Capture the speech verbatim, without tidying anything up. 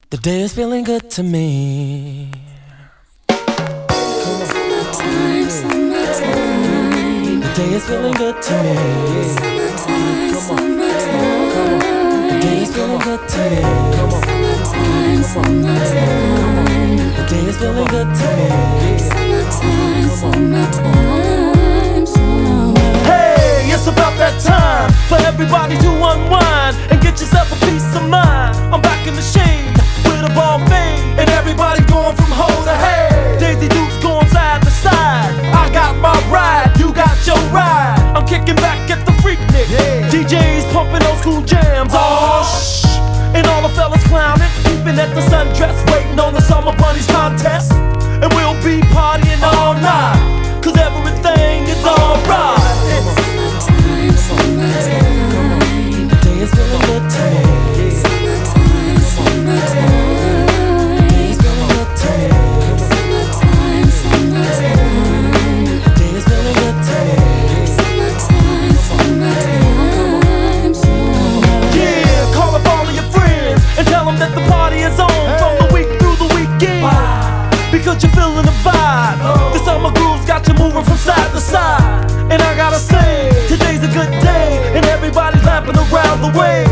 The day is feeling good to me. Summertime, summertime. The day is feeling good to me. Summertime, summertime. The day is feeling good to me. Summertime, summertime. The day is feeling good to me. Summertime, summertime, summer. Hey, it's about that time for everybody to unwind and get yourself a peace of mind. I'm back in the shade with a ball fade, and everybody going from hoe to head. Daisy Dukes going side to side. I got my ride, you got your ride. I'm kicking back at the Freaknik. Yeah. D Js pumping old school jams. Oh shh, and all the fellas clowning, peeping at the sundress, waiting on the Summer Bunnies contest. And we'll be partying all night, cause everything is alright. Summertime, summertime. The day is feeling good to me. Summertime, summertime. The day is feeling good to me. Summertime, summertime. The day is feeling good to me. Summertime, summertime, summer. Yeah, call up all of your friends and tell them that the party is on from the week through the weekend. Because you're feeling the vibe. The summer groove's got you moving from side to side. And I gotta say, today's a good day, and everybody's lapping around the way.